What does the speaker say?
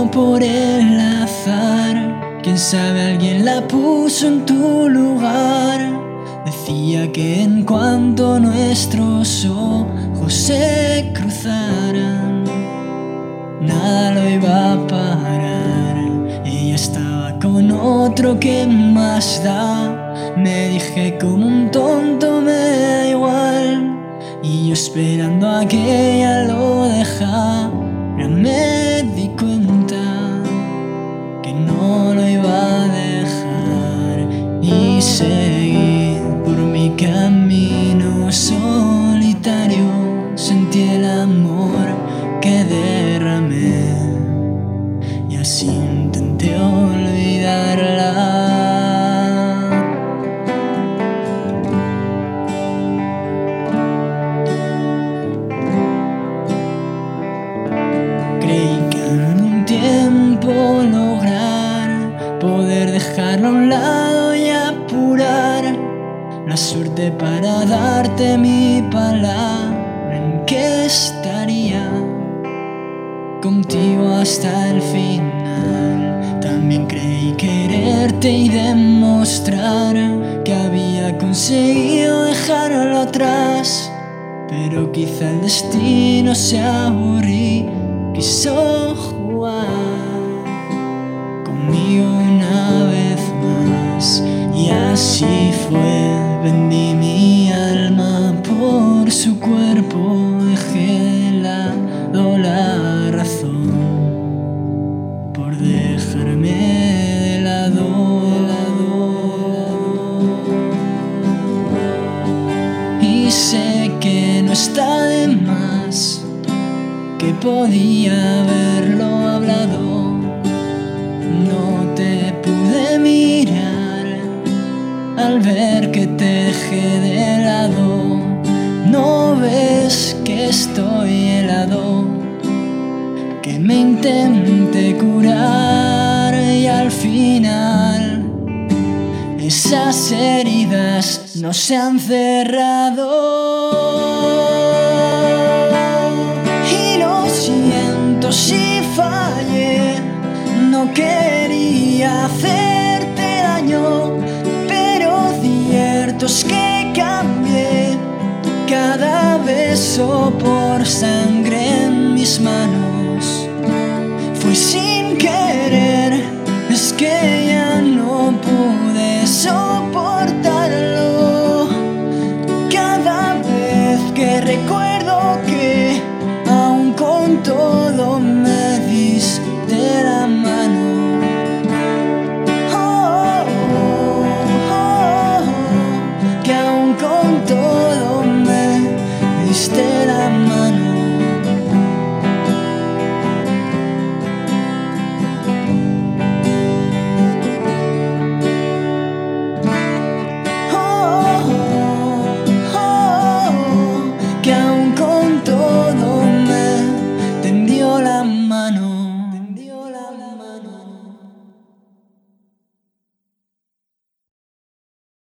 por el azar. Quién sabe, alguien la puso en tu lugar. Decía que en cuanto nuestros ojos se cruzaran, nada lo iba a parar. Ella estaba con otro, ¿qué más da? Me dije como un tonto, me da igual. Y yo esperando a que ella lo dejara, me di cuenta que no lo iba a dejar. Y seguí por mi camino solitario. Sentí el amor que derramé y así intenté olvidarla. Creí que en un tiempo lograr poder dejarlo a un lado y apurar la suerte para darte mi palabra en que estaría contigo hasta el final. También creí quererte y demostrar que había conseguido dejarlo atrás, pero quizá el destino se aburrió, quiso jugar conmigo una vez más. Y así fue, vendí mi alma por su cuerpo, dejé de lado la razón por dejarme de lado. Y sé que no está de más, que podía haberlo hablado. No te pude mirar al ver que te dejé de lado. No ves que estoy helado, que me intenté curar y al final esas heridas no se han cerrado. Y lo siento si fallé, no quería hacerte daño, pero cierto es que cambié. Cada beso por sangre en mis manos fue sin